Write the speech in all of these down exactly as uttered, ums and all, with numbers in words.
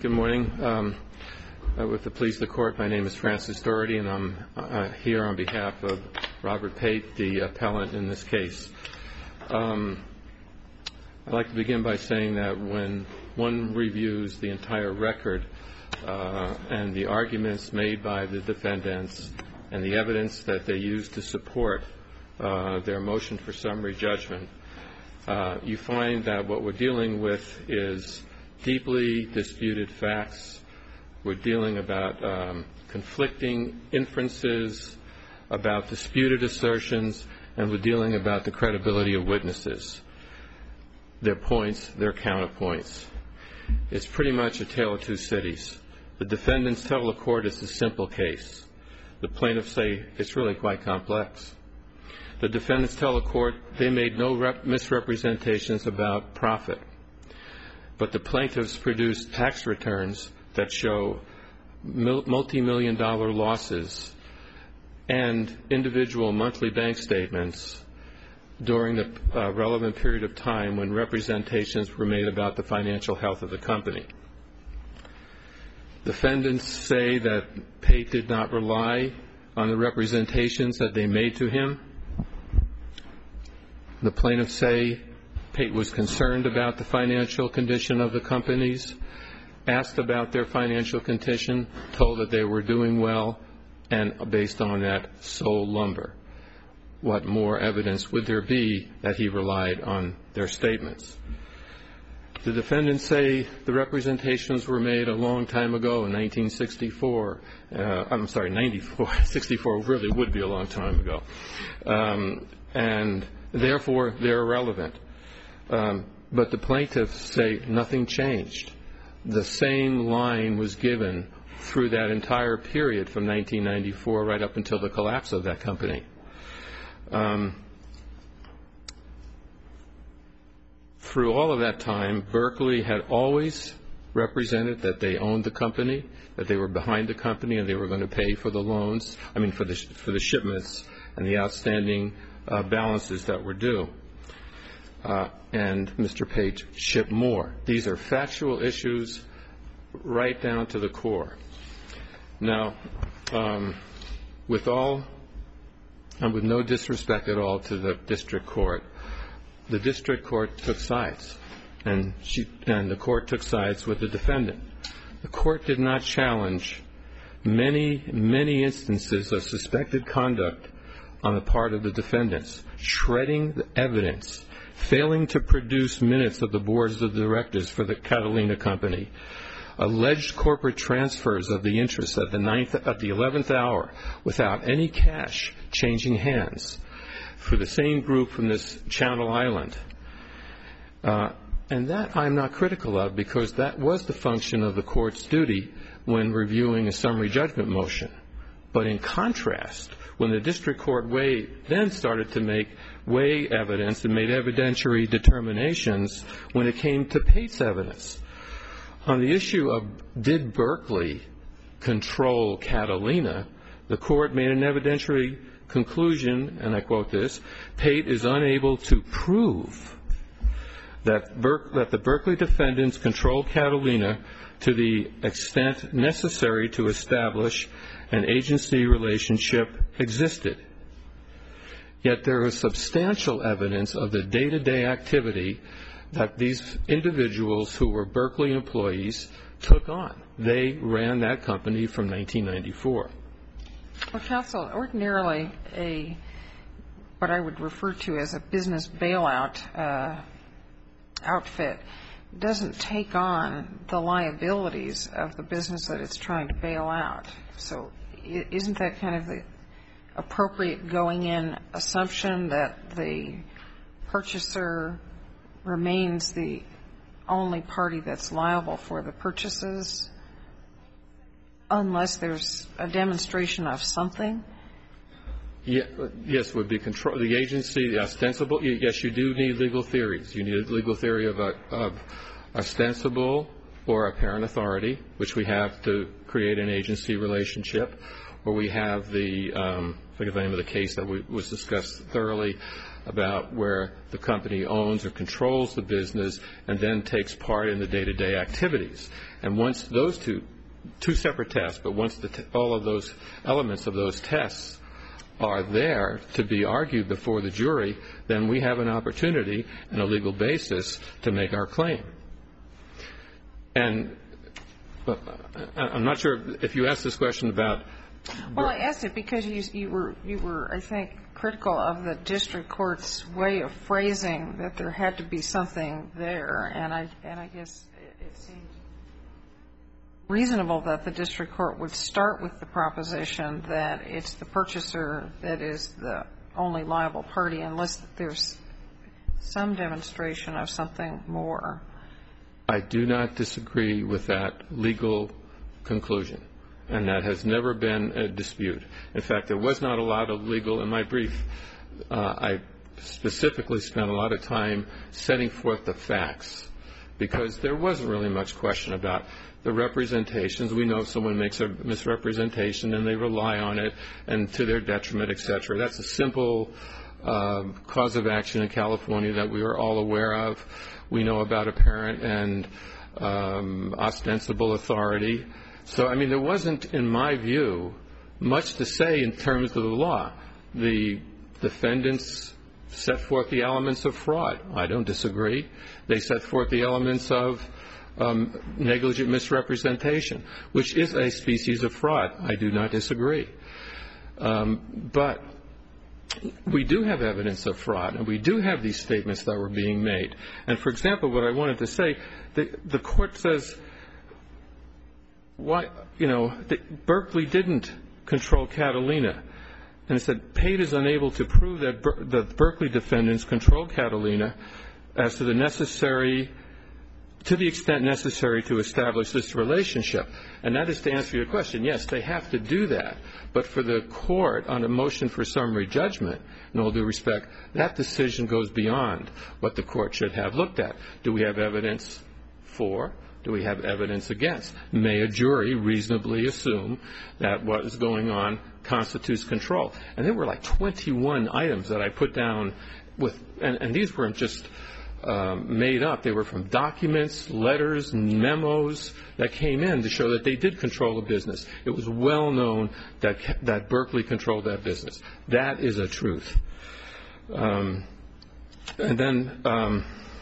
good morning. Um, uh, with the pleas of the court, my name is Francis Doherty, and I'm uh, here on behalf of Robert Pate, the appellant in this case. Um, I'd like to begin by saying that when one reviews the entire record uh, and the arguments made by the defendants and the evidence that they used to support uh, their motion for summary judgment, uh, you find that what we're dealing with is deeply disputed facts. We're dealing about um, conflicting inferences, about disputed assertions, and we're dealing about the credibility of witnesses, their points, their counterpoints. It's pretty much a tale of two cities. The defendants tell the court it's a simple case. The plaintiffs say it's really quite complex. The defendants tell the court they made no rep- misrepresentations about profit, but the plaintiffs produced tax returns that show mil- multi-million dollar losses and individual monthly bank statements during the uh, relevant period of time when representations were made about the financial health of the company. Defendants say that Pate did not rely on the representations that they made to him. The plaintiffs say Pate was concerned about the financial condition of the companies, asked about their financial condition, told that they were doing well, and based on that, sold lumber. What more evidence would there be that he relied on their statements? The defendants say the representations were made a long time ago in nineteen sixty-four. Uh, I'm sorry, ninety-four. sixty-four really would be a long time ago. Um, and therefore, they're irrelevant. Um, but the plaintiffs say nothing changed. The same line was given through that entire period from nineteen ninety-four right up until the collapse of that company. Um, through all of that time, Berkeley had always represented that they owned the company, that they were behind the company, and they were going to pay for the loans, I mean for the, for the shipments and the outstanding uh, balances that were due. Uh, and Mister Pate shipped more. These are factual issues right down to the core. Now, um, with all, and with no disrespect at all to the district court, the district court took sides, and she and the court took sides with the defendant. The court did not challenge many, many instances of suspected conduct on the part of the defendants, shredding the evidence, failing to produce minutes of the boards of directors for the Catalina company, alleged corporate transfers of the interest at the ninth, at the eleventh hour without any cash changing hands for the same group from this Channel Island. Uh, and that I'm not critical of, because that was the function of the court's duty when reviewing a summary judgment motion. But in contrast, when the district court weigh, then started to make weigh evidence and made evidentiary determinations when it came to Pate's evidence. On the issue of did Berkeley control Catalina, the court made an evidentiary conclusion, and I quote this, Pate is unable to prove that, Ber- that the Berkeley defendants controlled Catalina to the extent necessary to establish an agency relationship existed. Yet there is substantial evidence of the day-to-day activity that these individuals who were Berkeley employees took on. They ran that company from nineteen ninety-four. Well, counsel, ordinarily a what I would refer to as a business bailout uh, outfit doesn't take on the liabilities of the business that it's trying to bail out. So isn't that kind of the appropriate going-in assumption that the purchaser remains the only party that's liable for the purchases unless there's a demonstration of something? Yeah, yes, would be control. The agency, the ostensible. Yes, you do need legal theories. You need a legal theory of, a, of ostensible or apparent authority, which we have to create an agency relationship, or we have the, um, I forget the name of the case that we, was discussed thoroughly, about where the company owns or controls the business and then takes part in the day-to-day activities. And once those two, two separate tests, but once the t- all of those elements of those tests are there to be argued before the jury, then we have an opportunity and a legal basis to make our claim. And but I'm not sure if you asked this question about. Well, I asked it because you, you were, you were, I think, critical of the district court's way of phrasing that there had to be something there, and I, and I guess it, it seemed reasonable that the district court would start with the proposition that it's the purchaser that is the only liable party unless there's some demonstration of something more. I do not disagree with that legal conclusion, and that has never been a dispute. In fact, there was not a lot of legal in my brief. Uh, I specifically spent a lot of time setting forth the facts because there wasn't really much question about the representations. We know if someone makes a misrepresentation and they rely on it and to their detriment, et cetera. That's a simple uh, cause of action in California that we are all aware of. We know about apparent and um, ostensible authority. So, I mean, there wasn't, in my view, much to say in terms of the law. The defendants set forth the elements of fraud. I don't disagree. They set forth the elements of um, negligent misrepresentation, which is a species of fraud. I do not disagree. Um, but we do have evidence of fraud, and we do have these statements that were being made. And, for example, what I wanted to say, the, the court says, why, you know, the, Berkeley didn't control Catalina. And it said, Pate is unable to prove that Ber- the Berkeley defendants controlled Catalina as to the necessary, to the extent necessary to establish this relationship. And that is to answer your question. Yes, they have to do that. But for the court on a motion for summary judgment, in all due respect, that decision goes beyond what the court should have looked at. Do we have evidence for? Do we have evidence against? May a jury reasonably assume that what is going on constitutes control? And there were like twenty-one items that I put down with, and, and these weren't just um, made up. They were from documents, letters, memos that came in to show that they did control the business. It was well known that that Berkeley controlled that business. That is a truth. Um, and then. Um,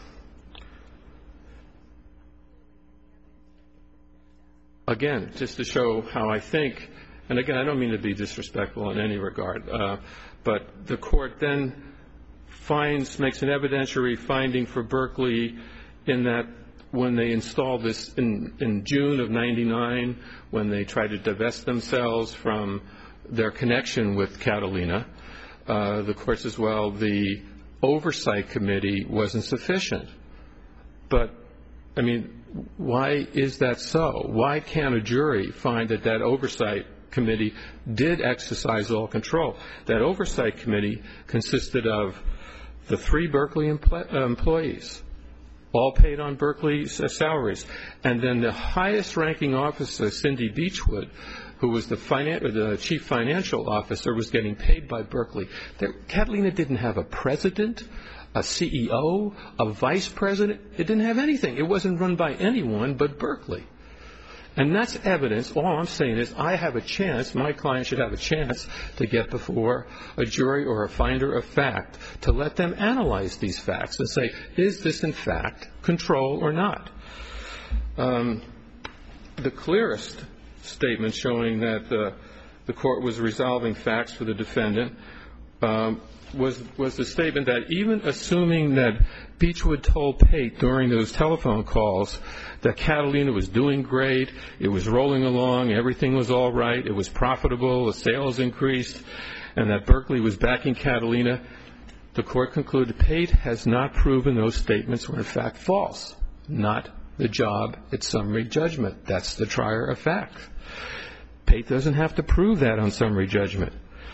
Again, just to show how I think, and again, I don't mean to be disrespectful in any regard, uh, but the court then finds, makes an evidentiary finding for Berkeley in that when they installed this in, in June of ninety-nine, when they tried to divest themselves from their connection with Catalina, uh, the court says, well, the oversight committee wasn't sufficient. But, I mean, why is that so? Why can't a jury find that that oversight committee did exercise all control? That oversight committee consisted of the three Berkeley empl- uh, employees, all paid on Berkeley's uh, salaries, and then the highest-ranking officer, Cindy Beechwood, who was the, finan- the chief financial officer, was getting paid by Berkeley. There, Catalina didn't have a president, a C E O, a vice president. It didn't have anything. It wasn't run by anyone but Berkeley. And that's evidence. All I'm saying is I have a chance, my client should have a chance to get before a jury or a finder of fact to let them analyze these facts and say, is this in fact control or not? Um, the clearest statement showing that uh, the court was resolving facts for the defendant um, was was the statement that even assuming that Beechwood told Pate during those telephone calls that Catalina was doing great, it was rolling along, everything was all right, it was profitable, the sales increased, and that Berkeley was backing Catalina, the court concluded Pate has not proven those statements were in fact false. Not the job at summary judgment. That's the trier of fact. Pate doesn't have to prove that on summary judgment.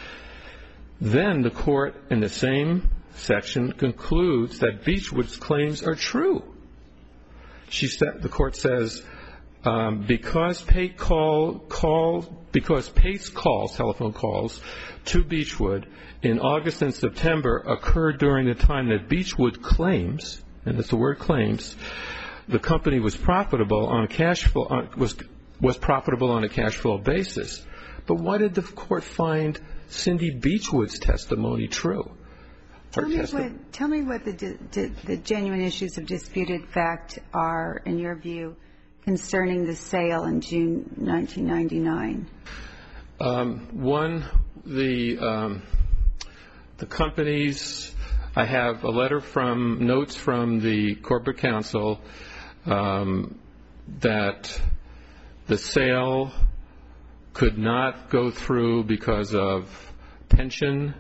Then the court, in the same section, concludes that Beechwood's claims are true. She said, the court says, um, because Pate call, call, because Pate's calls, telephone calls, to Beechwood in August and September occurred during the time that Beechwood claims, and that's the word claims, the company was profitable on a cash flow, on, was was profitable on a cash flow basis. But why did the court find Cindy Beechwood's testimony true? Tell me, what, tell me what the, di, the genuine issues of disputed fact are, in your view, concerning the sale in June nineteen ninety-nine. Um, one, the um, the companies. I have a letter from notes from the corporate counsel um, that the sale could not go through because of pension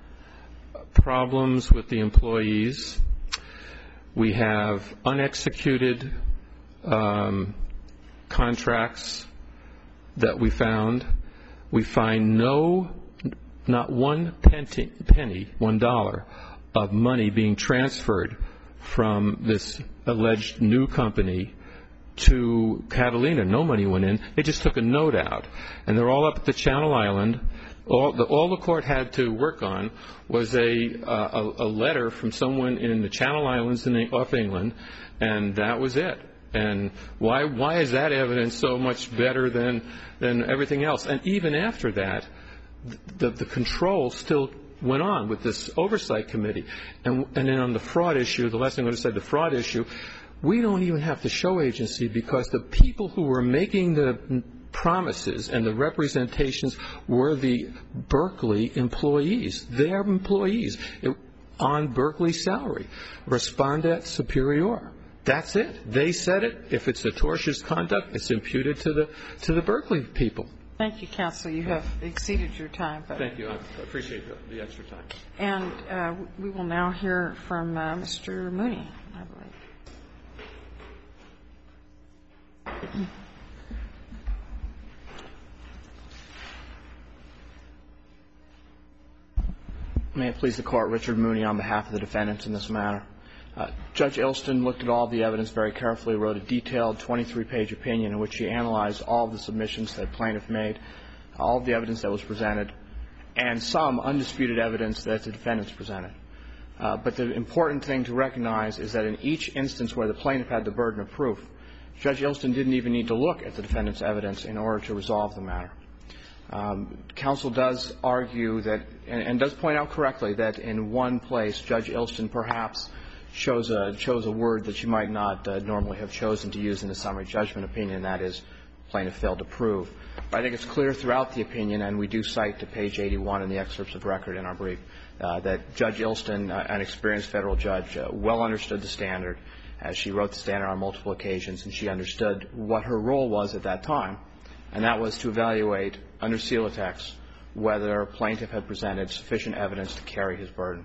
problems with the employees. We have unexecuted um, contracts that we found. We find no, not one penny, penny, one dollar of money being transferred from this alleged new company to Catalina. No money went in. They just took a note out, and they're all up at the Channel Island. All the, all the court had to work on was a, uh, a, a letter from someone in the Channel Islands in, off England, and that was it. And why why is that evidence so much better than than everything else? And even after that, the the control still went on with this oversight committee. And and then on the fraud issue, the last thing I'm going to say, the fraud issue, we don't even have to show agency because the people who were making the promises and the representations were the Berkeley employees, their employees on Berkeley's salary, respondet superior. That's it. They said it. If it's a tortious conduct, it's imputed to the to the Berkeley people. Thank you, counsel. You have exceeded your time. But Thank you. I appreciate the, the extra time. And uh, we will now hear from uh, Mister Mooney, I believe. May it please the Court, Richard Mooney on behalf of the defendants in this matter. Uh, Judge Ilston looked at all the evidence very carefully, wrote a detailed twenty-three page opinion in which he analyzed all of the submissions that plaintiff made, all of the evidence that was presented, and some undisputed evidence that the defendants presented. Uh, but the important thing to recognize is that in each instance where the plaintiff had the burden of proof, Judge Ilston didn't even need to look at the defendant's evidence in order to resolve the matter. Um, counsel does argue that, and, and does point out correctly, that in one place Judge Ilston perhaps chose a, chose a word that you might not uh, normally have chosen to use in a summary judgment opinion, and that is plaintiff failed to prove. But I think it's clear throughout the opinion, and we do cite to page eighty-one in the excerpts of record in our brief, uh, that Judge Ilston, uh, an experienced federal judge, uh, well understood the standard, as she wrote the standard on multiple occasions, and she understood what her role was at that time, and that was to evaluate under Celotex whether a plaintiff had presented sufficient evidence to carry his burden.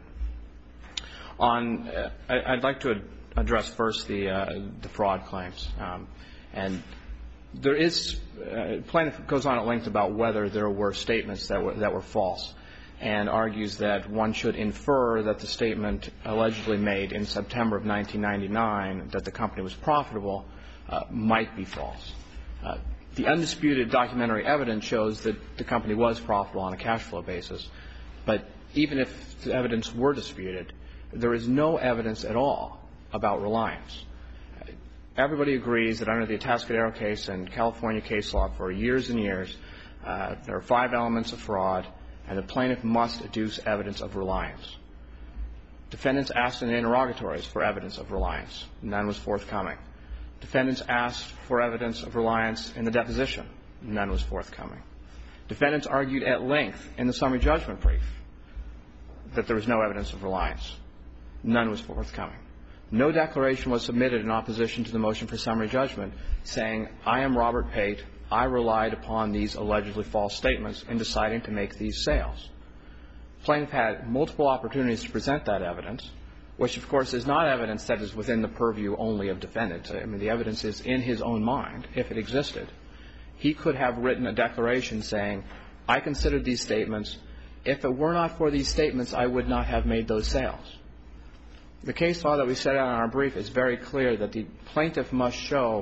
On, uh, I, I'd like to ad- address first the, uh, the fraud claims. Um, and there is, uh, plaintiff goes on at length about whether there were statements that were, that were false, and argues that one should infer that the statement allegedly made in September of nineteen ninety-nine that the company was profitable uh, might be false. Uh, the undisputed documentary evidence shows that the company was profitable on a cash flow basis, but even if the evidence were disputed, there is no evidence at all about reliance. Everybody agrees that under the Atascadero case and California case law for years and years, uh, there are five elements of fraud, and the plaintiff must adduce evidence of reliance. Defendants asked in the interrogatories for evidence of reliance. None was forthcoming. Defendants asked for evidence of reliance in the deposition. None was forthcoming. Defendants argued at length in the summary judgment brief that there was no evidence of reliance. None was forthcoming. No declaration was submitted in opposition to the motion for summary judgment saying, I am Robert Pate, I relied upon these allegedly false statements in deciding to make these sales. Plaintiff had multiple opportunities to present that evidence, which, of course, is not evidence that is within the purview only of defendants. I mean, the evidence is in his own mind, if it existed. He could have written a declaration saying, I considered these statements. If it were not for these statements, I would not have made those sales. The case law that we set out in our brief is very clear that the plaintiff must show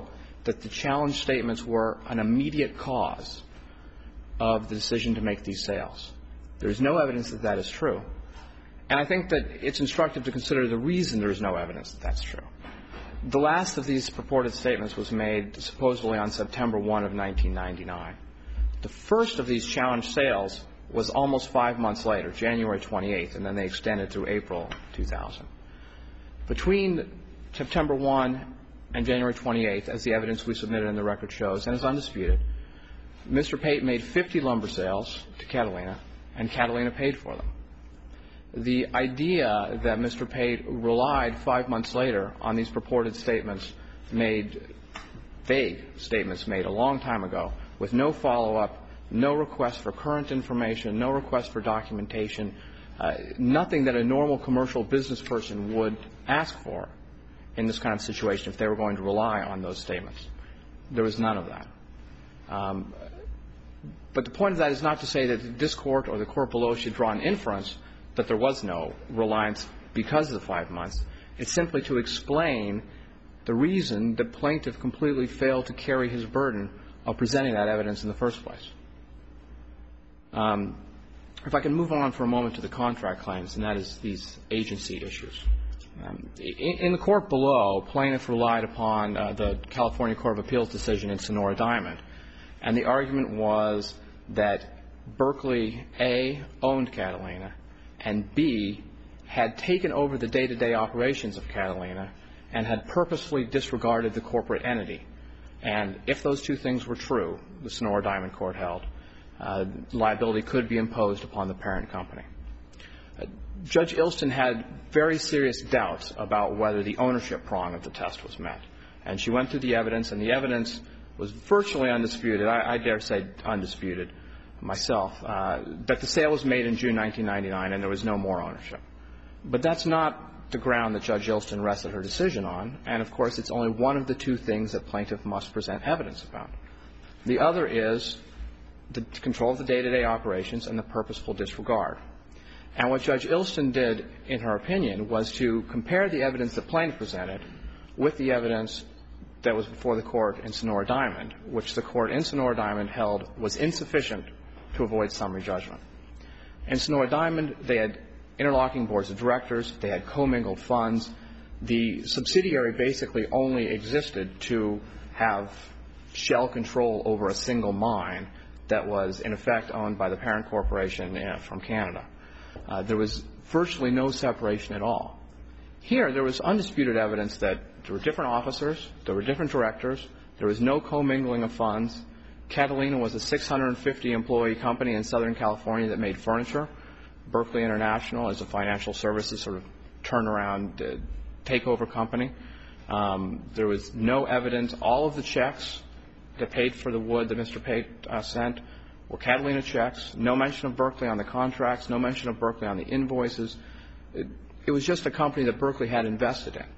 that the challenge statements were an immediate cause of the decision to make these sales. There's no evidence that that is true. And I think that it's instructive to consider the reason there is no evidence that that's true. The last of these purported statements was made supposedly on September first of nineteen ninety-nine. The first of these challenge sales was almost five months later, January twenty-eighth, and then they extended through April two thousand. Between September first and January twenty-eighth, as the evidence we submitted in the record shows, and is undisputed, Mister Pate made fifty lumber sales to Catalina, and Catalina paid for them. The idea that Mister Pate relied five months later on these purported statements made, vague statements made a long time ago, with no follow-up, no request for current information, no request for documentation, uh, nothing that a normal commercial business person would ask for in this kind of situation if they were going to rely on those statements. There was none of that. Um, but the point of that is not to say that this Court or the Court below should draw an inference that there was no reliance because of the five months. It's simply to explain the reason the plaintiff completely failed to carry his burden of presenting that evidence in the first place. Um, if I can move on for a moment to the contract claims, and that is these agency issues. Um, in, in the Court below, plaintiff relied upon uh, the California Court of Appeals decision in Sonora Diamond, and the argument was that Berkeley, A, owned Catalina, and B, had taken over the day-to-day operations of Catalina and had purposefully disregarded the corporate entity. And if those two things were true, the Sonora Diamond Court held, uh, liability could be imposed upon the parent company. Uh, Judge Ilston had very serious doubts about whether the ownership prong of the test was met. And she went through the evidence, and the evidence was virtually undisputed, I, I dare say undisputed myself, uh, that the sale was made in June nineteen ninety-nine and there was no more ownership. But that's not the ground that Judge Ilston rested her decision on, and of course it's only one of the two things that plaintiff must present evidence about. The other is the control of the day-to-day operations and the purposeful disregard. And what Judge Ilston did, in her opinion, was to compare the evidence that plaintiff presented with the evidence that was before the Court in Sonora Diamond, which the Court in Sonora Diamond held was insufficient to avoid summary judgment. In Sonora Diamond, they had interlocking boards of directors. They had commingled funds. The subsidiary basically only existed to have shell control over a single mine that was, in effect, owned by the parent corporation from Canada. Uh, there was virtually no separation at all. Here, there was undisputed evidence that there were different officers, there were different directors, there was no commingling of funds. Catalina was a six hundred fifty employee company in Southern California that made furniture. Berkeley International is a financial services sort of turnaround uh, takeover company. Um, there was no evidence. All of the checks that paid for the wood that Mister Pate uh, sent were Catalina checks. No mention of Berkeley on the contracts. No mention of Berkeley on the invoices. It, it was just a company that Berkeley had invested in.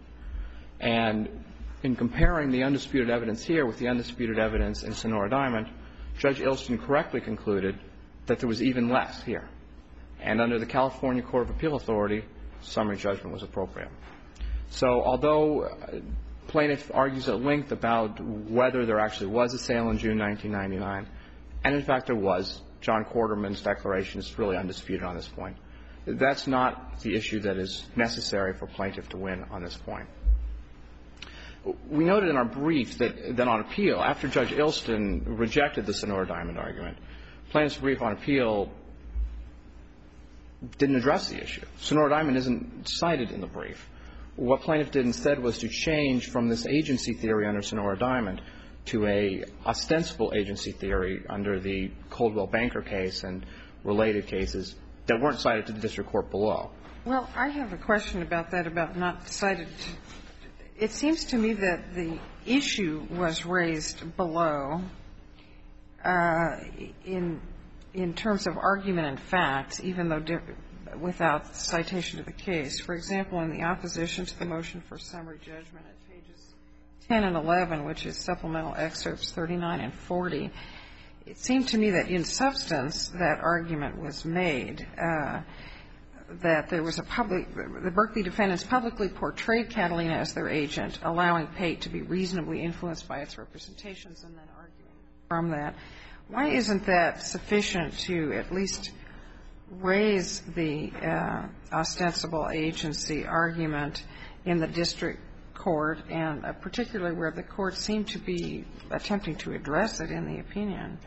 And in comparing the undisputed evidence here with the undisputed evidence in Sonora Diamond, Judge Ilston correctly concluded that there was even less here. And under the California Court of Appeal Authority, summary judgment was appropriate. So although plaintiff argues at length about whether there actually was a sale in June nineteen ninety-nine, and in fact there was, John Quarterman's declaration is really undisputed on this point, that's not the issue that is necessary for plaintiff to win on this point. We noted in our brief that, that on appeal, after Judge Ilston rejected the Sonora Diamond argument, plaintiff's brief on appeal didn't address the issue. Sonora Diamond isn't cited in the brief. What plaintiff did instead was to change from this agency theory under Sonora Diamond to a ostensible agency theory under the Coldwell Banker case and related cases that weren't cited to the district court below. Well, I have a question about that, about not cited. It seems to me that the issue was raised below uh, in in terms of argument and facts, even though without citation of the case. For example, in the opposition to the motion for summary judgment at pages ten and eleven, which is supplemental excerpts thirty-nine and forty, it seemed to me that in substance that argument was made. Uh, that there was a public, the Berkeley defendants publicly portrayed Catalina as their agent, allowing Pate to be reasonably influenced by its representations and then arguing from that. Why isn't that sufficient to at least raise the uh, ostensible agency argument in the district court, and uh, particularly where the court seemed to be attempting to address it in the opinion?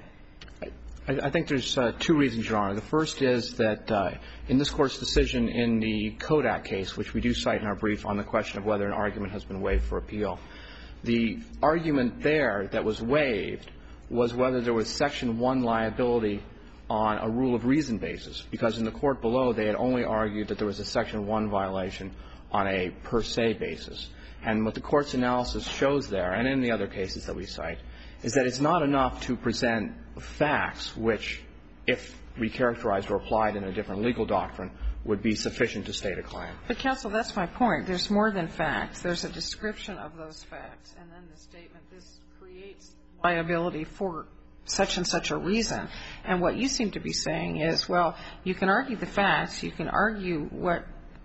I, I think there's uh, two reasons, Your Honor. The first is that uh, in this Court's decision in the Kodak case, which we do cite in our brief on the question of whether an argument has been waived for appeal, the argument there that was waived was whether there was Section one liability on a rule of reason basis, because in the court below they had only argued that there was a Section one violation on a per se basis. And what the Court's analysis shows there, and in the other cases that we cite, is that it's not enough to present facts which, if recharacterized or applied in a different legal doctrine, would be sufficient to state a claim. But, counsel, that's my point. There's more than facts. There's a description of those facts, and then the statement, this creates liability for such and such a reason. And what you seem to be saying is, well, you can argue the facts, you can argue what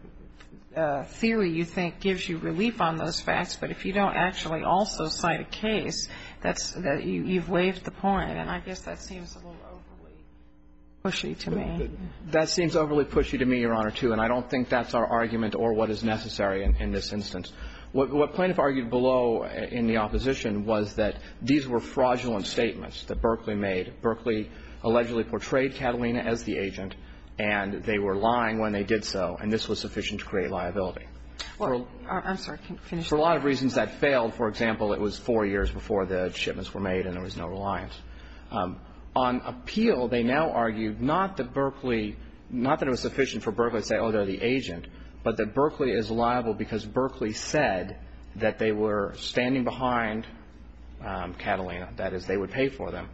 uh, theory you think gives you relief on those facts, but if you don't actually also cite a case, that's that you, you've waived the point. And I guess that seems a little overly pushy to me. That seems overly pushy to me, Your Honor, too, and I don't think that's our argument or what is necessary in, in this instance. What, what plaintiff argued below in the opposition was that these were fraudulent statements that Berkeley made. Berkeley allegedly portrayed Catalina as the agent, and they were lying when they did so, and this was sufficient to create liability. Well, for, I'm sorry, can you finish? For a lot of reasons that failed. For example, it was four years before the shipments were made and there was no reliance. Um, on appeal, they now argued not that Berkeley, not that it was sufficient for Berkeley to say, oh, they're the agent, but that Berkeley is liable because Berkeley said that they were standing behind um, Catalina, that is, they would pay for them,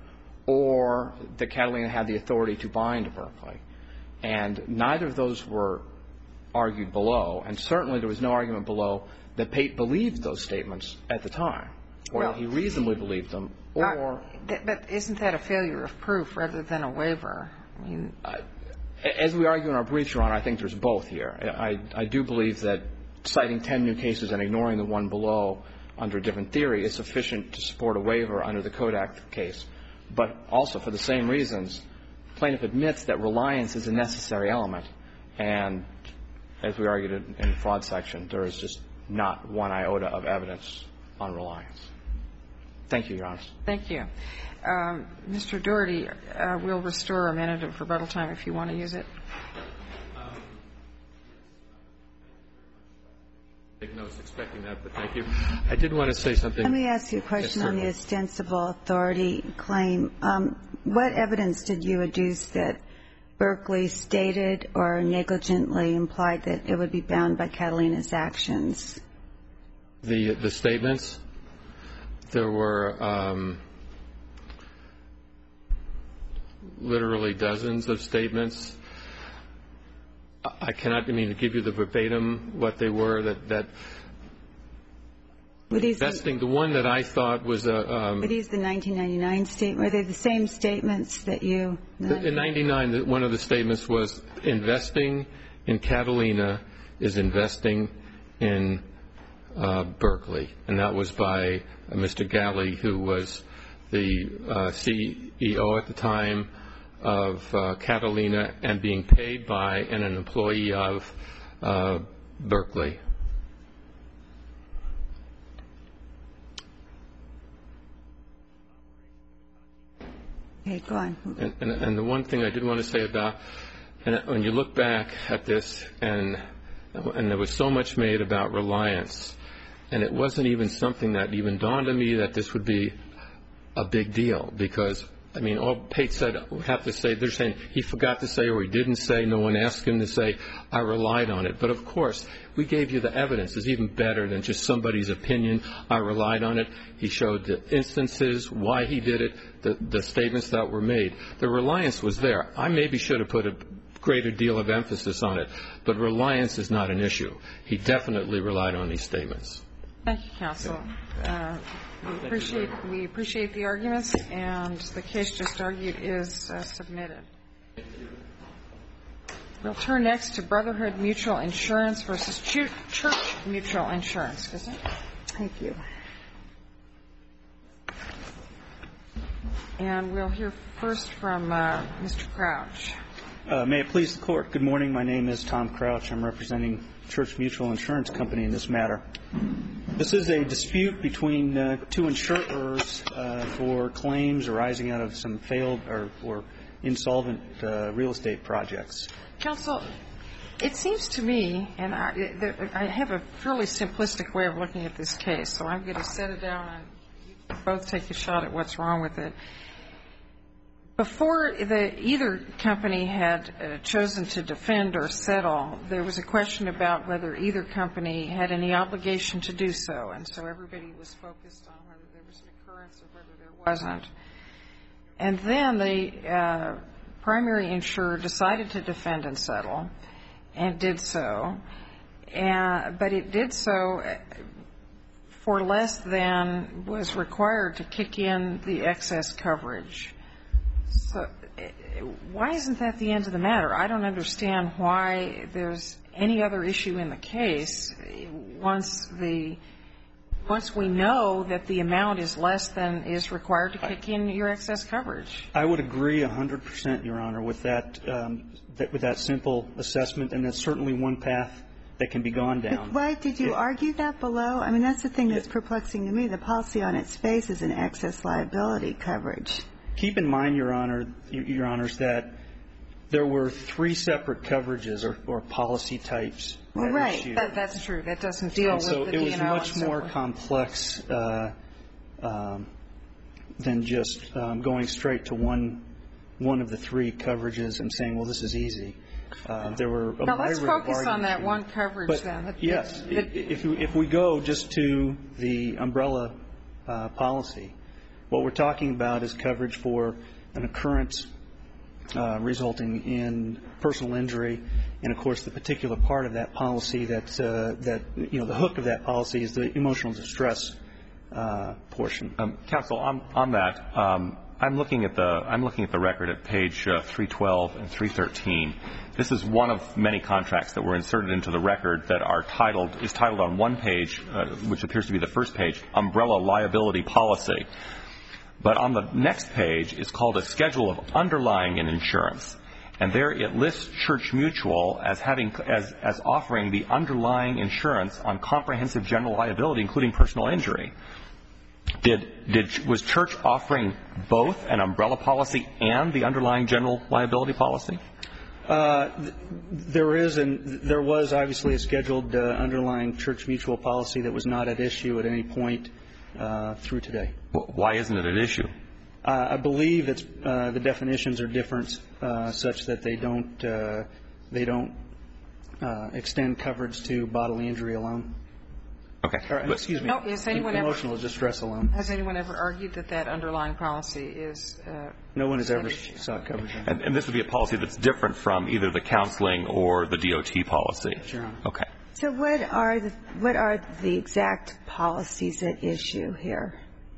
or that Catalina had the authority to bind Berkeley. And neither of those were argued below, and certainly there was no argument below that Pate believed those statements at the time, or well, that he reasonably believed them, or... Uh, but isn't that a failure of proof rather than a waiver? I mean... Uh, As we argue in our brief, Your Honor, I think there's both here. I, I do believe that citing ten new cases and ignoring the one below under a different theory is sufficient to support a waiver under the Kodak case. But also, for the same reasons, plaintiff admits that reliance is a necessary element. And as we argued in the fraud section, there is just not one iota of evidence on reliance. Thank you, Your Honor. Thank you. Um, Mister Doherty, uh, we'll restore a minute of rebuttal time if you want to use it. I was expecting that, but thank you. I did want to say something. Let me ask you a question yes, on the ostensible authority claim. Um, what evidence did you adduce that Berkeley stated or negligently implied that it would be bound by Catalina's actions? The the statements. There were um, literally dozens of statements. I cannot, I mean, to give you the verbatim what they were. That that investing. The one that I thought was a. Um, were these the nineteen ninety-nine statement? Were they the same statements that you? In ninety-nine, one of the statements was investing in Catalina is investing in uh, Berkeley, and that was by uh, Mister Galley, who was the uh, C E O at the time of uh, Catalina and being paid by and an employee of uh, Berkeley. Okay, go on. And, and, and the one thing I did want to say about, and when you look back at this, and and there was so much made about reliance, and it wasn't even something that even dawned on me that this would be a big deal, because I mean, all Pate said, we have to say, they're saying he forgot to say or he didn't say. No one asked him to say, I relied on it. But, of course, we gave you the evidence. It's even better than just somebody's opinion. I relied on it. He showed the instances, why he did it, the, the statements that were made. The reliance was there. I maybe should have put a greater deal of emphasis on it. But reliance is not an issue. He definitely relied on these statements. Thank you, counsel. Uh, we appreciate we appreciate the arguments, and the case just argued is uh, submitted. We'll turn next to Brotherhood Mutual Insurance versus Church Mutual Insurance. Is it? Thank you. And we'll hear first from uh, Mister Crouch. Uh, may it please the Court, good morning. My name is Tom Crouch. I'm representing Church Mutual Insurance Company in this matter. This is a dispute between uh, two insurers uh, for claims arising out of some failed or, or insolvent uh, real estate projects. Counsel, it seems to me, and I, I have a fairly simplistic way of looking at this case, so I'm going to set it down and you both take a shot at what's wrong with it. Before the, either company had uh, chosen to defend or settle, there was a question about whether either company had any obligation to do so, and so everybody was focused on whether there was an occurrence or whether there wasn't. And then the uh, primary insurer decided to defend and settle, and did so, and, but it did so for less than was required to kick in the excess coverage. So why isn't that the end of the matter? I don't understand why there's any other issue in the case once the once we know that the amount is less than is required to kick in your excess coverage. I would agree one hundred percent, Your Honor, with that, um, that with that simple assessment, and that's certainly one path that can be gone down. But why did you argue that below? I mean, that's the thing that's perplexing to me. The policy on its face is an excess liability coverage. Keep in mind, Your Honor, Your Honors, that there were three separate coverages or, or policy types. Well, right. That, that's true. That doesn't deal and with so the it was D and O much and so more forth. complex uh, um, than just um, going straight to one one of the three coverages and saying, well, this is easy. Uh, there were a Now, let's myriad of focus on that arguments. one coverage But then. The- yes, the- if, we, if we go just to the umbrella uh, policy, what we're talking about is coverage for an occurrence uh, resulting in personal injury, and of course the particular part of that policy that uh, that you know the hook of that policy is the emotional distress uh, portion. Um, Counsel, on, on that, um, I'm looking at the I'm looking at the record at page uh, three twelve and three thirteen. This is one of many contracts that were inserted into the record that are titled is titled on one page, uh, which appears to be the first page, Umbrella Liability Policy. But on the next page is called a schedule of underlying in insurance. And there it lists Church Mutual as having as, as offering the underlying insurance on comprehensive general liability, including personal injury. Did did was Church offering both an umbrella policy and the underlying general liability policy? Uh, th- there is and there was obviously a scheduled uh, underlying Church Mutual policy that was not at issue at any point uh, through today. Why isn't it at issue? Uh, I believe it's uh, the definitions are different, uh, such that they don't uh, they don't uh, extend coverage to bodily injury alone. Okay. Or, excuse me. No, has anyone ever- emotional distress alone. Has anyone ever argued that that underlying policy is uh, No one has ever issue? sought coverage. on And, and this would be a policy that's different from either the counseling or the D O T policy. Sure. Okay. So what are the what are the exact policies at issue here?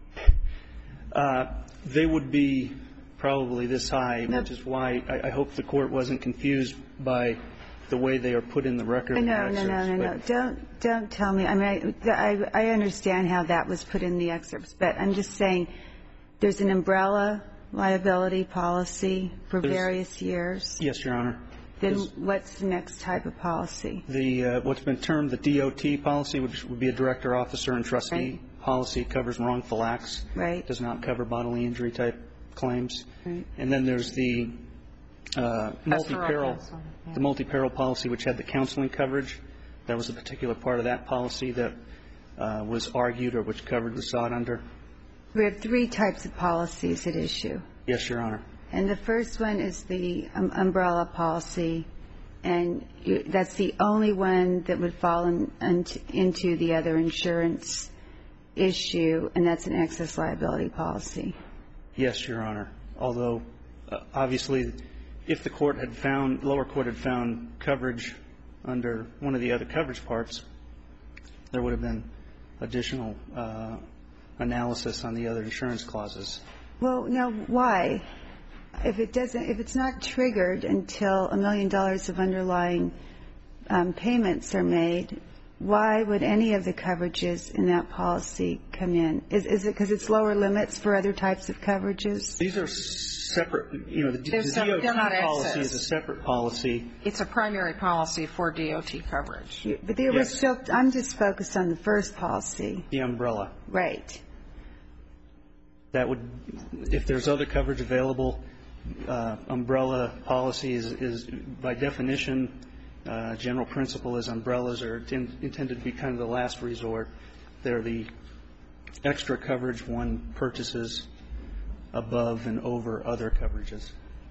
Uh, they would be probably this high, No. which is why I, I hope the court wasn't confused by the way they are put in the record. No, no, no, excerpts, no, no. but- Don't don't tell me. I mean, I, I I understand how that was put in the excerpts, but I'm just saying there's an umbrella liability policy for There's- various years. Yes, Your Honor. Then There's what's the next type of policy? The uh, what's been termed the D O T policy, which would be a director, officer, and trustee Right. policy, covers wrongful acts. Right. Does not cover bodily injury type claims. Right. And then there's the uh, multi-peril, counsel, yeah. the multi-peril policy, which had the counseling coverage. That was a particular part of that policy that uh, was argued or which covered was sought under. We have three types of policies at issue. Yes, Your Honor. And the first one is the um, umbrella policy, and you, that's the only one that would fall in, in, into the other insurance issue, and that's an excess liability policy. Yes, Your Honor. Although, uh, obviously, if the court had found, lower court had found coverage under one of the other coverage parts, there would have been additional uh, analysis on the other insurance clauses. Well, now, why? if it doesn't, if it's not triggered until a million dollars of underlying um, payments are made, why would any of the coverages in that policy come in? Is, is it because it's lower limits for other types of coverages? These are separate. You know, the, the They're separate. D O T They're not policy excess. is a separate policy. It's a primary policy for D O T coverage. You- But there was Yes. still, I'm just focused on the first policy. The umbrella. Right. That would, if there's other coverage available, uh, umbrella policy is, is by definition, uh, general principle is umbrellas are in, intended to be kind of the last resort. They're the extra coverage one purchases above and over other coverages.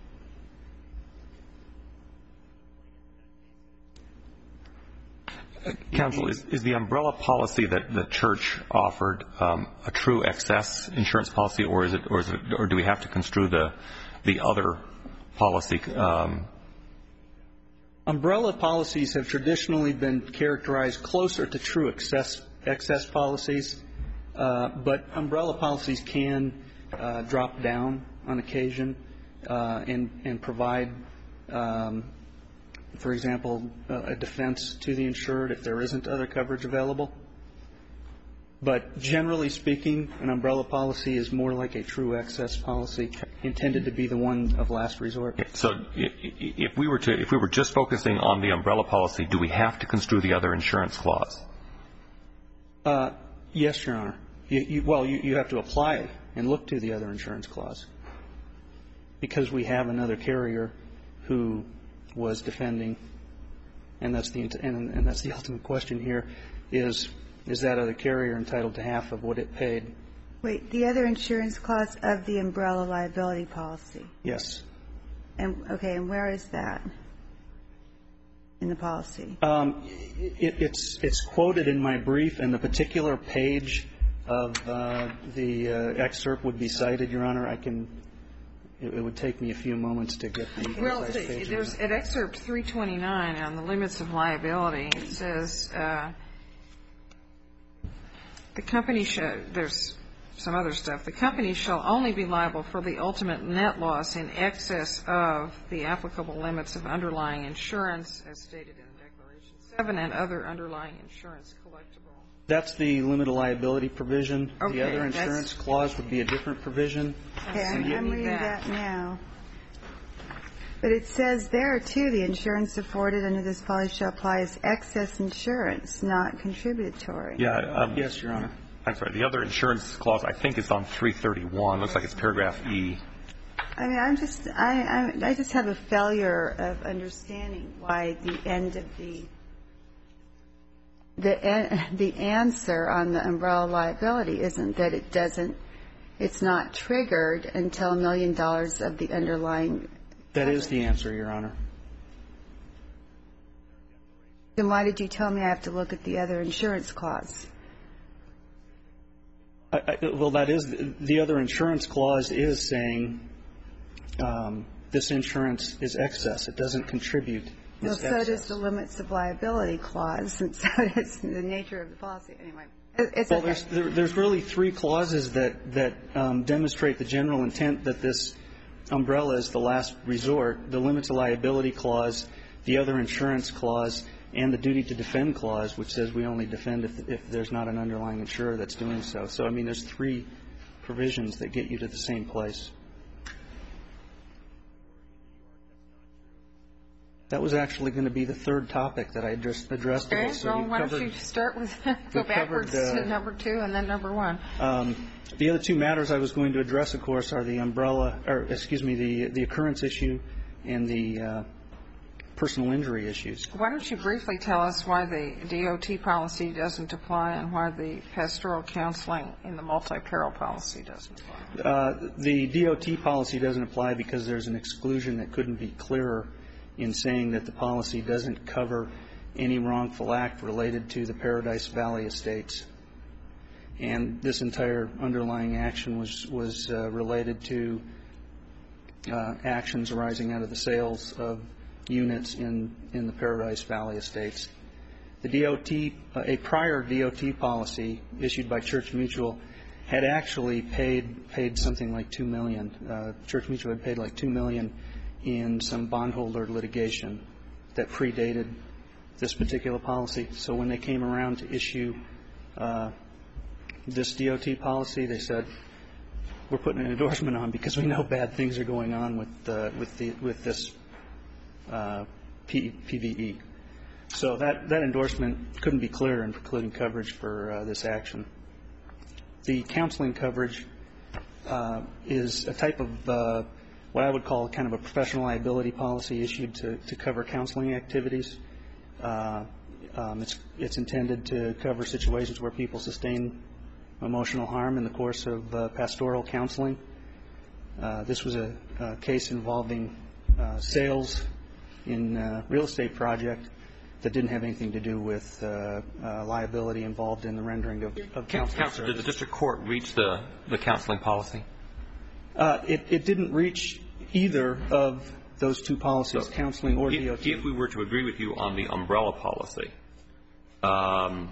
Counsel, is, is the umbrella policy that the church offered um, a true excess insurance policy, or is it, or is it, or do we have to construe the the other policy? Um, Umbrella policies have traditionally been characterized closer to true excess excess policies, uh, but umbrella policies can uh, drop down on occasion uh, and and provide. Um, For example, uh, a defense to the insured if there isn't other coverage available. But generally speaking, an umbrella policy is more like a true excess policy, intended to be the one of last resort. so, if we were to, if we were just focusing on the umbrella policy, do we have to construe the other insurance clause? Uh, yes, Your Honor. You, you, well, you, you have to apply and look to the other insurance clause, because we have another carrier who was defending, and that's the and, and that's the ultimate question here: is is that other carrier entitled to half of what it paid? Wait, the other insurance clause of the umbrella liability policy. Yes. And okay, and where is that in the policy? Um, it, it's it's quoted in my brief, and the particular page of uh, the uh, excerpt would be cited, Your Honor. I can. It would take me a few moments to get the Well, precise page. there's at excerpt three twenty-nine on the limits of liability. It says uh, the company should. There's some other stuff. The company shall only be liable for the ultimate net loss in excess of the applicable limits of underlying insurance, as stated in Declaration seven, and other underlying insurance collectible. That's the limit of liability provision. Okay, the other that's- insurance clause would be a different provision. Okay, I'm, you I'm need reading that. that now. But it says there, too, the insurance afforded under this policy shall apply as excess insurance, not contributory. Yeah. Um, Yes, Your Honor. I'm sorry. The other insurance clause, I think, is on three thirty-one. Looks like it's paragraph E. I mean, I'm just, I, I, I just have a failure of understanding why the end of the, the, an- the answer on the umbrella liability isn't that it doesn't, it's not triggered until a million dollars of the underlying. That is the answer, Your Honor. Then why did you tell me I have to look at the other insurance clause? I, I, well, that is the other insurance clause is saying um, this insurance is excess. It doesn't contribute. Well, It's so excess. does the limits of liability clause, and so does the nature of the policy. Anyway, it- it's Well, okay. there's there, there's really three clauses that that um, demonstrate the general intent that this umbrella is the last resort: the limits of liability clause, the other insurance clause, and the duty to defend clause, which says we only defend if, if there's not an underlying insurer that's doing so. So, I mean, there's three provisions that get you to the same place. That was actually going to be the third topic that I just addressed today. Okay, So well, you've why don't covered- you start with, go we've backwards covered, uh, to number two and then number one. Um, the other two matters I was going to address, of course, are the umbrella, or excuse me, the the occurrence issue and the uh, personal injury issues. Why don't you briefly tell us why the D O T policy doesn't apply and why the pastoral counseling in the multi-peril policy doesn't apply? Uh, the D O T policy doesn't apply because there's an exclusion that couldn't be clearer in saying that the policy doesn't cover any wrongful act related to the Paradise Valley estates. And this entire underlying action was, was uh, related to uh, actions arising out of the sales of units in, in the Paradise Valley estates. The D O T, uh, a prior D O T policy issued by Church Mutual had actually paid paid something like two million dollars. Uh, Church Mutual had paid like two million dollars in some bondholder litigation that predated this particular policy. So when they came around to issue uh, this D O T policy, they said, we're putting an endorsement on because we know bad things are going on with uh, with the with this uh, P V E. So that that endorsement couldn't be clearer in precluding coverage for uh, this action. The counseling coverage uh, is a type of uh, what I would call kind of a professional liability policy issued to, to cover counseling activities. Uh, um, it's it's intended to cover situations where people sustain emotional harm in the course of uh, pastoral counseling. Uh, this was a, a case involving uh, sales in a real estate project that didn't have anything to do with uh, uh, liability involved in the rendering of, of counseling. Counselor, did the district court reach the, the counseling policy? Uh, it, it didn't reach either of those two policies, so counseling or if, D O T. If we were to agree with you on the umbrella policy, um,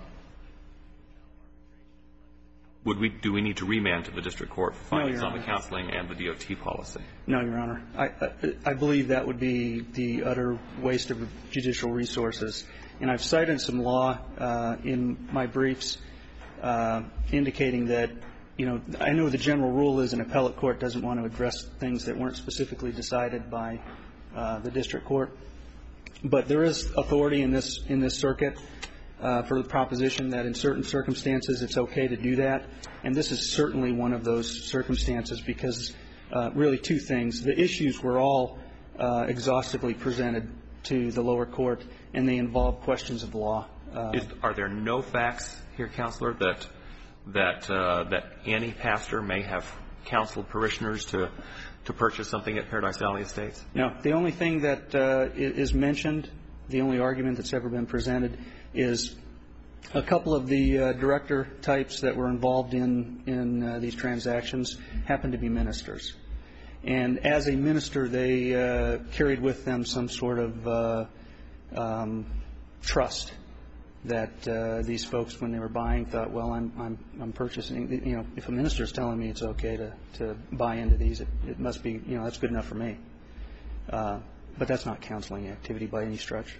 would we do we need to remand to the district court for findings no, on the counseling and the D O T policy? No, Your Honor. I, I, I believe that would be the utter waste of judicial resources. And I've cited some law uh, in my briefs uh, indicating that, you know, I know the general rule is an appellate court doesn't want to address things that weren't specifically decided by uh, the district court. But there is authority in this in this circuit Uh, for the proposition that in certain circumstances it's okay to do that. And this is certainly one of those circumstances because uh, really two things. The issues were all uh, exhaustively presented to the lower court, and they involve questions of law. Uh, is, are there no facts here, Counselor, that that uh, that any pastor may have counseled parishioners to to purchase something at Paradise Valley Estates? No. The only thing that uh, is mentioned, the only argument that's ever been presented, is a couple of the uh, director types that were involved in in uh, these transactions happened to be ministers, and as a minister, they uh, carried with them some sort of uh, um, trust that uh, these folks, when they were buying, thought, well, I'm I'm I'm purchasing. You know, if a minister is telling me it's okay to to buy into these, it, it must be, you know, that's good enough for me. Uh, but that's not counseling activity by any stretch.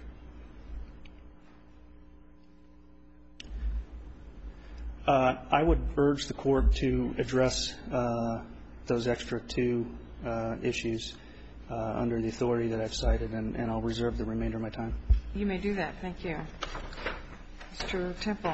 Uh, I would urge the court to address uh, those extra two uh, issues uh, under the authority that I've cited, and, and I'll reserve the remainder of my time. You may do that. Thank you. Mister Temple.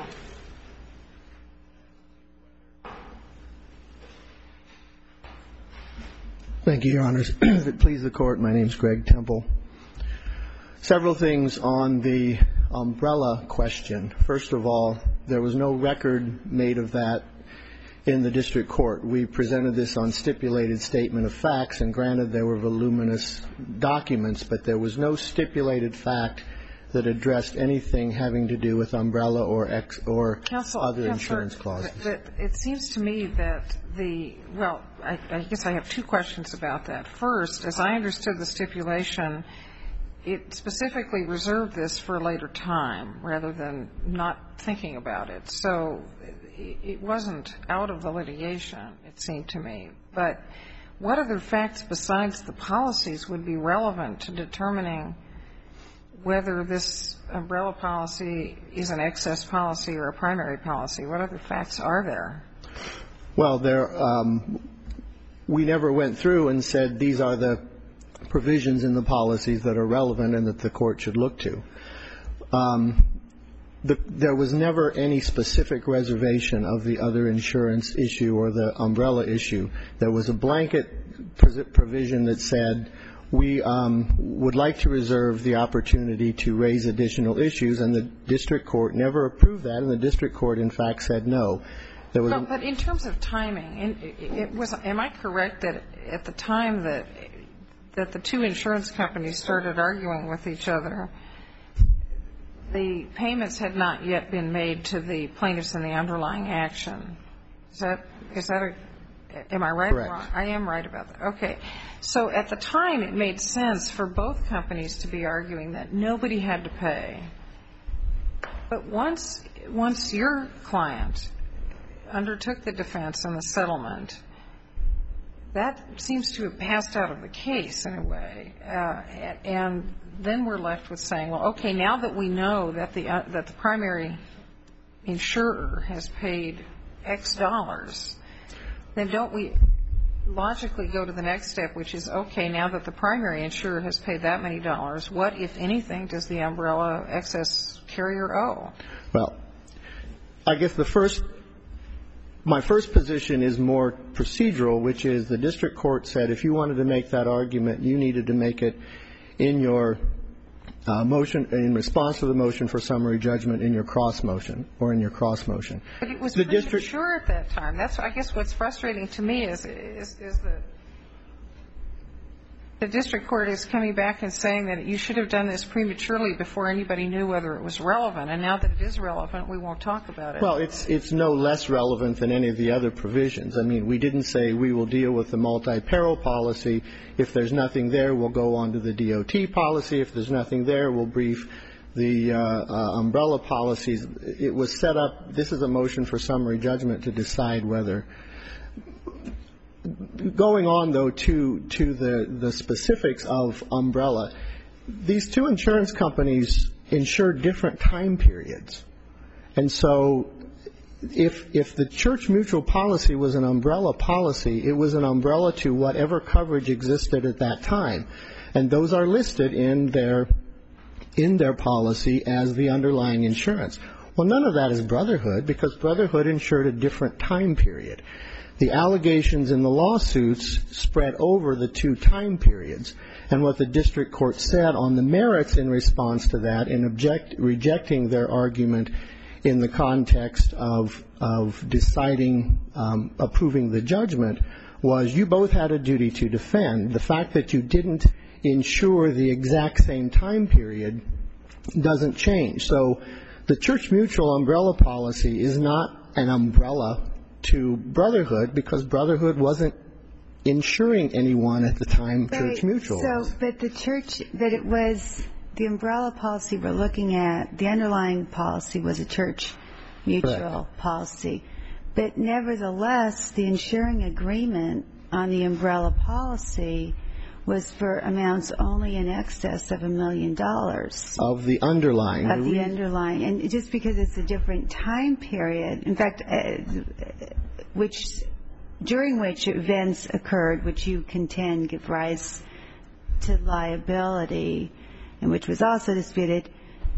Thank you, Your Honors. If it please the Court, my name is Greg Temple. Several things on the umbrella question. First of all, there was no record made of that in the district court. We presented this on stipulated statement of facts, and granted there were voluminous documents, but there was no stipulated fact that addressed anything having to do with umbrella or ex or Counsel, other Counselor, insurance clauses. But it seems to me that the, well, I, I guess I have two questions about that. First, as I understood the stipulation, it specifically reserved this for a later time rather than not thinking about it. So it wasn't out of the litigation, it seemed to me. But what other facts besides the policies would be relevant to determining whether this umbrella policy is an excess policy or a primary policy? What other facts are there? Well, there, um, we never went through and said these are the provisions in the policies that are relevant and that the court should look to. Um, the, there was never any specific reservation of the other insurance issue or the umbrella issue. There was a blanket provision that said we um, would like to reserve the opportunity to raise additional issues, and the district court never approved that, and the district court, in fact, said no. There was but, but in terms of timing, it was, am I correct that at the time that that the two insurance companies started arguing with each other, the payments had not yet been made to the plaintiffs in the underlying action? Is that, is that a, am I right Correct. or wrong? I am right about that. Okay. So at the time, it made sense for both companies to be arguing that nobody had to pay. But once, once your client undertook the defense and the settlement, that seems to have passed out of the case in a way. Uh, and then we're left with saying, well, okay, now that we know that the uh, that the primary insurer has paid X dollars, then don't we logically go to the next step, which is, okay, now that the primary insurer has paid that many dollars, what, if anything, does the umbrella excess carrier owe? Well, I guess the first, my first position is more procedural, which is the district court said if you wanted to make that argument, you needed to make it in your uh, motion, in response to the motion for summary judgment in your cross motion or in your cross motion. But it was the pretty district sure at that time. That's, I guess, what's frustrating to me is, is, is that the district court is coming back and saying that you should have done this prematurely before anybody knew whether it was relevant. And now that it is relevant, we won't talk about it. Well, it's it's no less relevant than any of the other provisions. I mean, we didn't say we will deal with the multi-peril policy. If there's nothing there, we'll go on to the D O T policy. If there's nothing there, we'll brief the uh, uh, umbrella policies. It was set up, this is a motion for summary judgment to decide whether. Going on, though, to to the, the specifics of umbrella, these two insurance companies insure different time periods. And so if if the Church Mutual policy was an umbrella policy, it was an umbrella to whatever coverage existed at that time. And those are listed in their in their policy as the underlying insurance. Well, none of that is Brotherhood, because Brotherhood insured a different time period. The allegations in the lawsuits spread over the two time periods. And what the district court said on the merits in response to that, in object, rejecting their argument in the context of, of deciding, um, approving the judgment, was you both had a duty to defend. The fact that you didn't insure the exact same time period doesn't change. So the Church Mutual umbrella policy is not an umbrella to Brotherhood, because Brotherhood wasn't insuring anyone at the time but, Church Mutual was. So, but the church, that it was the umbrella policy we're looking at, the underlying policy was a Church Mutual Correct. policy. But nevertheless, the insuring agreement on the umbrella policy was for amounts only in excess of a million dollars. Of the underlying. Of the underlying. And just because it's a different time period, in fact, uh, which, during which events occurred, which you contend give rise to liability, and which was also disputed,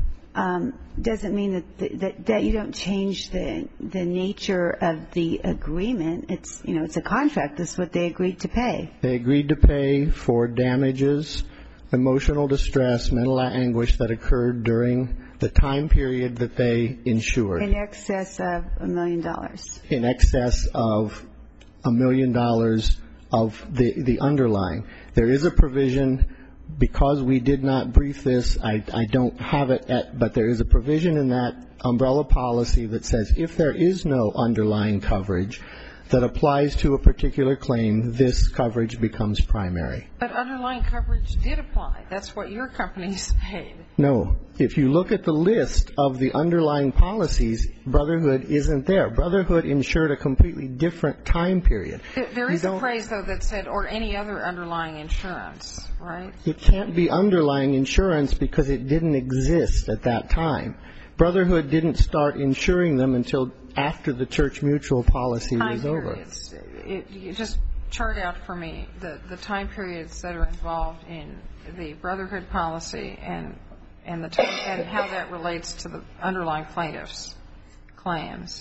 um, doesn't mean that, the, that that you don't change the the nature of the agreement. It's, you know, it's a contract. This is what they agreed to pay. They agreed to pay for damages, emotional distress, mental anguish that occurred during the time period that they insured. In excess of a million dollars. In excess of a million dollars of the the underlying. There is a provision. Because we did not brief this, I, I don't have it, at, but there is a provision in that umbrella policy that says if there is no underlying coverage that applies to a particular claim, this coverage becomes primary. But underlying coverage did apply. That's what your companies paid. No. If you look at the list of the underlying policies, Brotherhood isn't there. Brotherhood insured a completely different time period. There, there is a phrase, though, that said, or any other underlying insurance, right? It can't be underlying insurance because it didn't exist at that time. Brotherhood didn't start insuring them until after the Church Mutual policy time was over. Periods. It, you just chart out for me the, the time periods that are involved in the Brotherhood policy and and the time, and how that relates to the underlying plaintiffs' claims.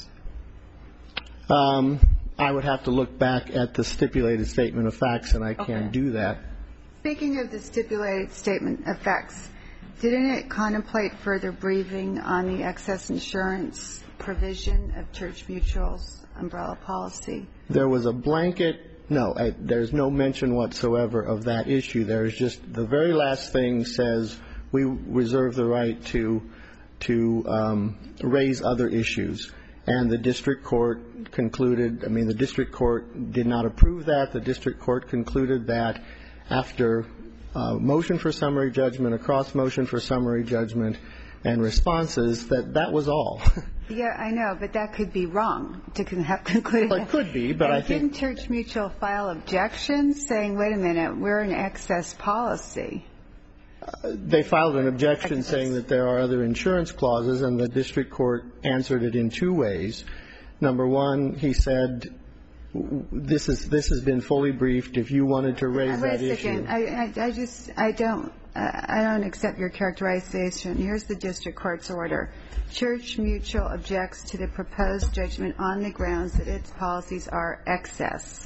Um, I would have to look back at the stipulated statement of facts, and I Okay. can't do that. Speaking of the stipulated statement of facts, didn't it contemplate further briefing on the excess insurance provision of Church Mutual's umbrella policy? There was a blanket, no, I, there's no mention whatsoever of that issue. There is just the very last thing says we reserve the right to to um, raise other issues. And the district court concluded, I mean, the district court did not approve that. The district court concluded that after uh, motion for summary judgment, a cross motion for summary judgment, and responses, that that was all. Yeah, I know, but that could be wrong to have concluded. Well, it could be, but and I think... Didn't Church Mutual file objections saying, wait a minute, we're an excess policy? Uh, they filed an objection saying that there are other insurance clauses, and the district court answered it in two ways. Number one, he said, this is this has been fully briefed. If you wanted to raise Wait that a issue... second. I, I, I just, I don't, I don't accept your characterization. Here's the district court's order. Church Mutual objects to the proposed judgment on the grounds that its policies are excess.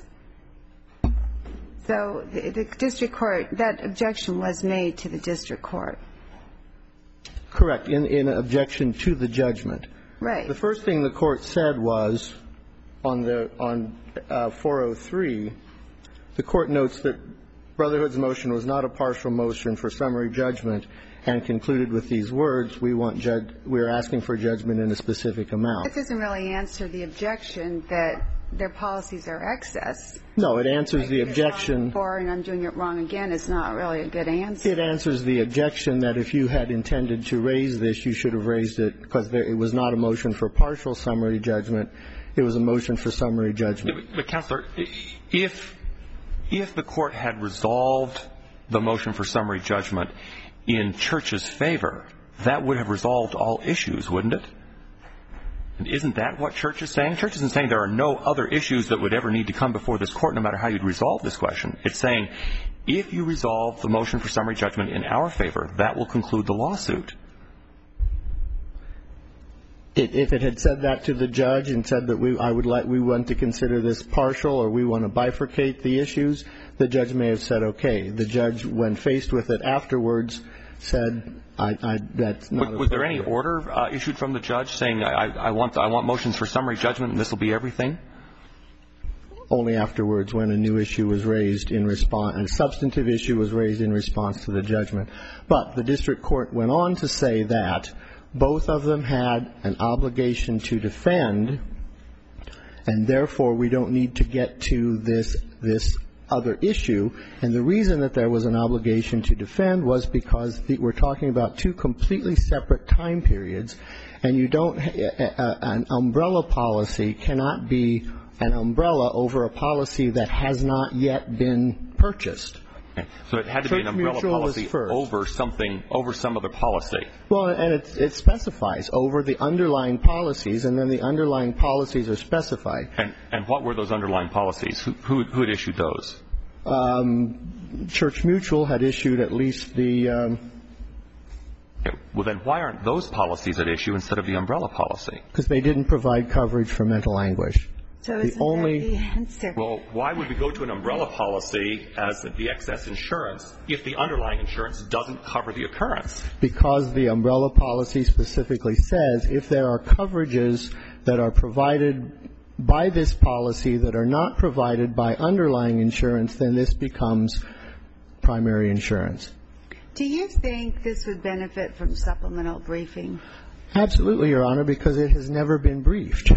So the, the district court, that objection was made to the district court. Correct, in, in objection to the judgment. Right. The first thing the court said was, on the on uh, four oh three, the court notes that Brotherhood's motion was not a partial motion for summary judgment, and concluded with these words, we want judge, we're asking for judgment in a specific amount. That doesn't really answer the objection that their policies are excess. No, it answers the objection. Before, and I'm doing it wrong again, is not really a good answer. It answers the objection that if you had intended to raise this, you should have raised it, because there, it was not a motion for partial summary judgment. It was a motion for summary judgment. But, but Counselor, if if the court had resolved the motion for summary judgment in Church's favor, that would have resolved all issues, wouldn't it? And isn't that what Church is saying? Church isn't saying there are no other issues that would ever need to come before this court, no matter how you'd resolve this question. It's saying, if you resolve the motion for summary judgment in our favor, that will conclude the lawsuit. It, if it had said that to the judge and said that we, I would like, we want to consider this partial, or we want to bifurcate the issues, the judge may have said okay. The judge, when faced with it afterwards, said, I, I, that's not. Was there any order uh, issued from the judge saying, I, I want, I want motions for summary judgment, and this will be everything? Only afterwards, when a new issue was raised in response, a substantive issue was raised in response to the judgment. But the district court went on to say that both of them had an obligation to defend, and therefore we don't need to get to this this other issue. And the reason that there was an obligation to defend was because the, we're talking about two completely separate time periods, and you don't a, a, an umbrella policy cannot be an umbrella over a policy that has not yet been purchased. Okay. So it had to Church be an umbrella Mutual policy over something, over some other policy. Well, and it, it specifies over the underlying policies, and then the underlying policies are specified. And, and what were those underlying policies? Who, who, who had issued those? Um, Church Mutual had issued at least the. Um, okay. Well, then why aren't those policies at issue instead of the umbrella policy? Because they didn't provide coverage for mental anguish. So the isn't only, that the answer? Well, why would we go to an umbrella policy as the excess insurance if the underlying insurance doesn't cover the occurrence? Because the umbrella policy specifically says if there are coverages that are provided by this policy that are not provided by underlying insurance, then this becomes primary insurance. Do you think this would benefit from supplemental briefing? Absolutely, Your Honor, because it has never been briefed.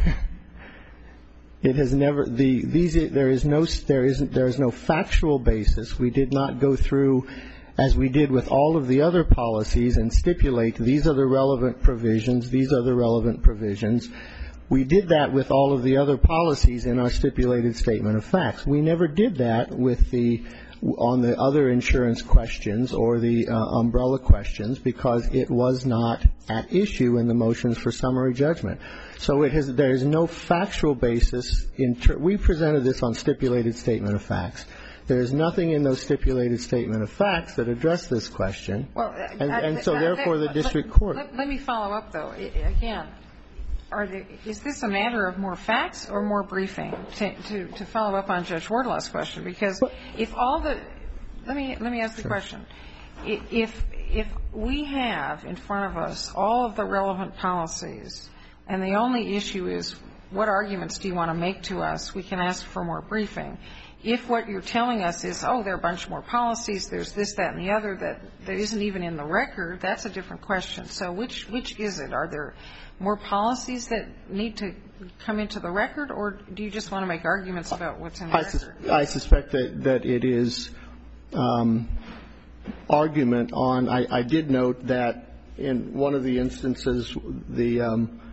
It has never the these there is no there isn't there is no factual basis. We did not go through as we did with all of the other policies and stipulate these are the relevant provisions, these are the relevant provisions. We did that with all of the other policies in our stipulated statement of facts. We never did that with the on the other insurance questions or the uh, umbrella questions because it was not at issue in the motions for summary judgment. So it has, there is no factual basis. In ter- we presented this on stipulated statement of facts. There is nothing in those stipulated statement of facts that address this question. Well, and, I, and so I, therefore the let, district let, court. Let, let me follow up, though. I, again, are there, is this a matter of more facts or more briefing to, to, to follow up on Judge Wardlaw's question? Because if all the – let me, let me ask the sure. question. If, if we have in front of us all of the relevant policies and the only issue is what arguments do you want to make to us, we can ask for more briefing. If what you're telling us is, oh, there are a bunch more policies, there's this, that, and the other that, that isn't even in the record, that's a different question. So which, which is it? Are there more policies that need to come into the record, or do you just want to make arguments about what's in the I record? Sus- I suspect that, that it is um, argument on – I did note that in one of the instances, the um,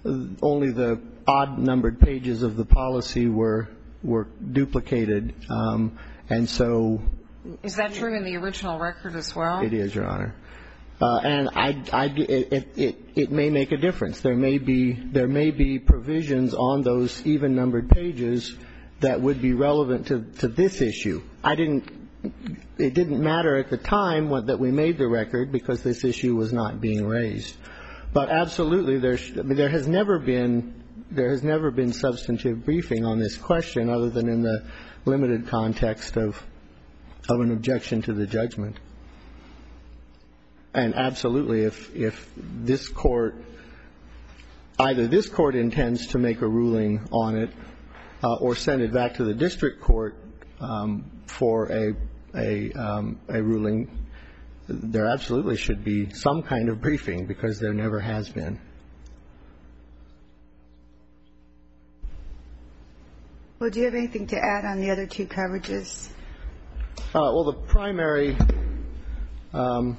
only the odd-numbered pages of the policy were were duplicated, um, and so. Is that true in the original record as well? It is, Your Honor. Uh, and I, I, it, it, it may make a difference. There may be there may be provisions on those even-numbered pages that would be relevant to, to this issue. I didn't. It didn't matter at the time what, that we made the record because this issue was not being raised. But absolutely, there I mean, there has never been there has never been substantive briefing on this question other than in the limited context of of an objection to the judgment. And absolutely, if if this court, either this court intends to make a ruling on it uh, or send it back to the district court um, for a a, um, a ruling, there absolutely should be some kind of briefing because there never has been. Well, do you have anything to add on the other two coverages? Uh, well, the primary, um,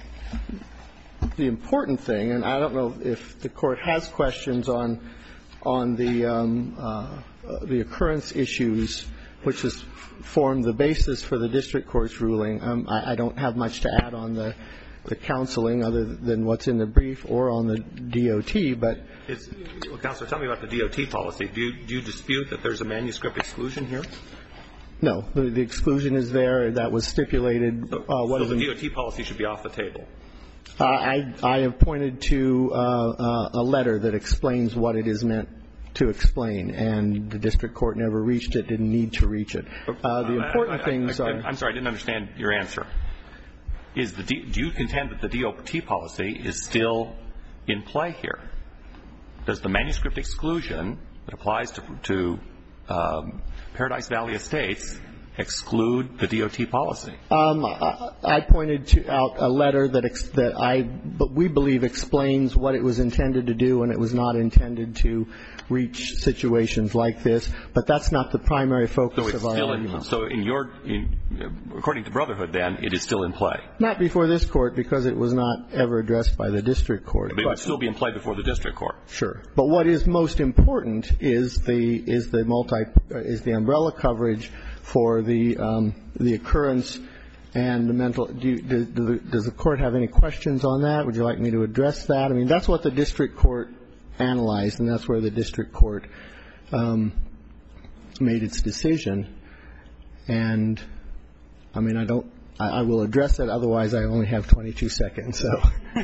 the important thing, and I don't know if the court has questions on on the um, uh, the occurrence issues, which has formed the basis for the district court's ruling. Um, I, I don't have much to add on the the counseling other than what's in the brief or on the D O T, but. It's, well, Counselor, tell me about the D O T policy. Do you, do you dispute that there's a manuscript exclusion here? No, the, the exclusion is there. That was stipulated. So, uh, what so is the in, D O T policy should be off the table. Uh, I, I have pointed to uh, uh, a letter that explains what it is meant to explain, and the district court never reached it, didn't need to reach it. Uh, the important I, I, things I, I, are... I'm sorry, I didn't understand your answer. Is the D, do you contend that the D O T policy is still in play here? Does the manuscript exclusion that applies to, to um, Paradise Valley Estates exclude the D O T policy? Um, I, I pointed to, out a letter that ex, that I but we believe explains what it was intended to do, and it was not intended to reach situations like this. But that's not the primary focus so it's of our still argument. In, so, in your, in, according to Brotherhood, then it is still in play. Not before this court, because it was not ever addressed by the district court. But it would still be in play before the district court. Sure. But what is most important is the is the multi is the umbrella coverage for the um, the occurrence and the mental. Do you, do, do the, does the court have any questions on that? Would you like me to address that? I mean, that's what the district court analyzed, and that's where the district court um, made its decision. And I mean, I don't. I, I will address that. Otherwise, I only have twenty-two seconds. So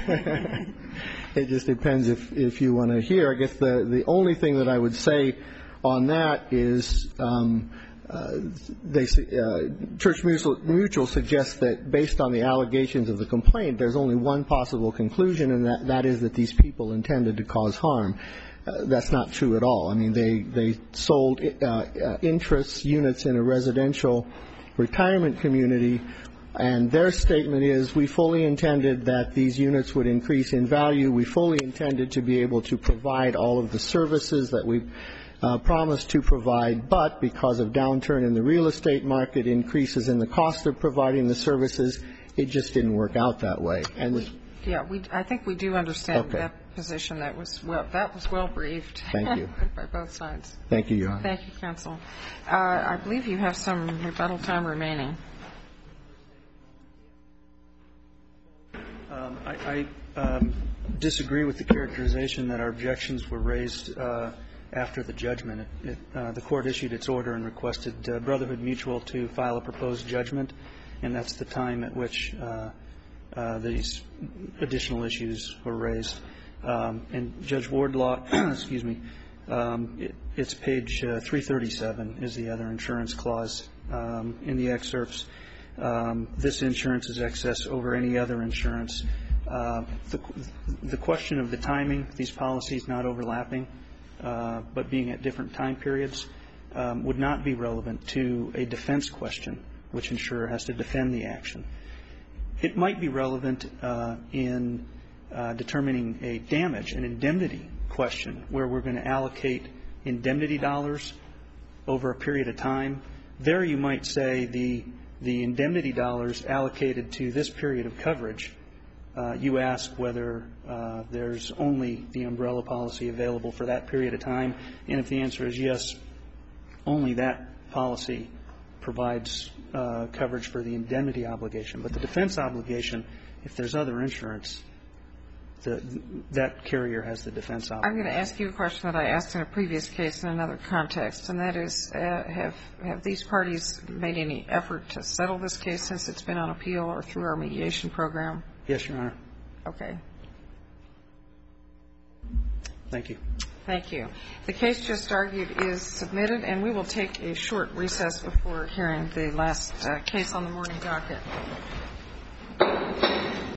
it just depends if if you want to hear. I guess the the only thing that I would say on that is. Um, Uh, they, uh, Church Mutual, Mutual suggests that based on the allegations of the complaint, there's only one possible conclusion, and that, that is that these people intended to cause harm. Uh, that's not true at all. I mean, they, they sold uh, uh, interests, units in a residential retirement community, and their statement is, we fully intended that these units would increase in value. We fully intended to be able to provide all of the services that we Uh, promised to provide, but because of downturn in the real estate market, increases in the cost of providing the services, it just didn't work out that way. And we, yeah, we I think we do understand okay. that position. That was well that was well briefed. Thank you. by both sides. Thank you, Your Honor. Thank you, counsel. Uh, I believe you have some rebuttal time remaining. Um, I, I um, disagree with the characterization that our objections were raised uh, after the judgment. It, it, uh, the court issued its order and requested uh, Brotherhood Mutual to file a proposed judgment, and that's the time at which uh, uh, these additional issues were raised. Um, and Judge Wardlaw, excuse me, um, it, it's page uh, three thirty-seven is the other insurance clause um, in the excerpts. Um, this insurance is excess over any other insurance. Uh, the, the question of the timing, these policies not overlapping, Uh, but being at different time periods, um, would not be relevant to a defense question, which insurer has to defend the action. It might be relevant uh, in uh, determining a damage, an indemnity question, where we're going to allocate indemnity dollars over a period of time. There you might say the, the indemnity dollars allocated to this period of coverage uh, you ask whether uh, there's only the umbrella policy available for that period of time. And if the answer is yes, only that policy provides uh, coverage for the indemnity obligation. But the defense obligation, if there's other insurance, the, that carrier has the defense obligation. I'm going to ask you a question that I asked in a previous case in another context, and that is, uh, have have these parties made any effort to settle this case since it's been on appeal or through our mediation program? Yes, Your Honor. Okay. Thank you. Thank you. The case just argued is submitted, and we will take a short recess before hearing the last uh, case on the morning docket.